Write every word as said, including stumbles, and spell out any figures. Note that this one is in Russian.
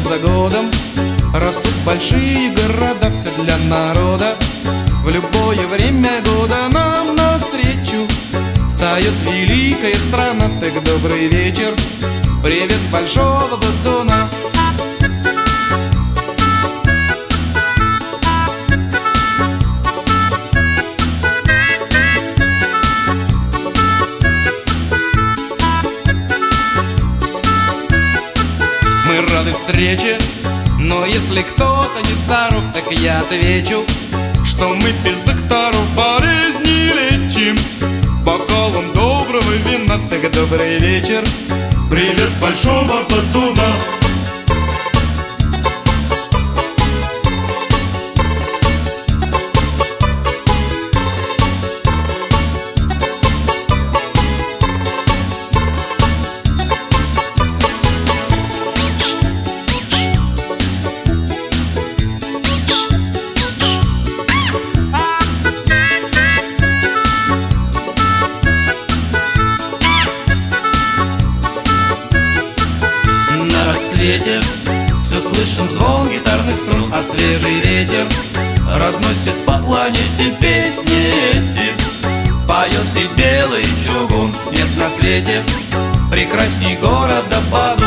за годом растут большие города, все для народа. В любое время года нам навстречу встает великая страна. Так добрый вечер, привет с большого Батуна. Мы рады встрече, но если кто-то не здоров, так я отвечу, что мы без докторов болезни лечим бокалом доброго вина. Так добрый вечер, привет с большого Батуна. все слышен звон гитарных струн, а свежий ветер разносит по планете песни эти. Поет и белый чугун, нет на свете прекрасней города Баку.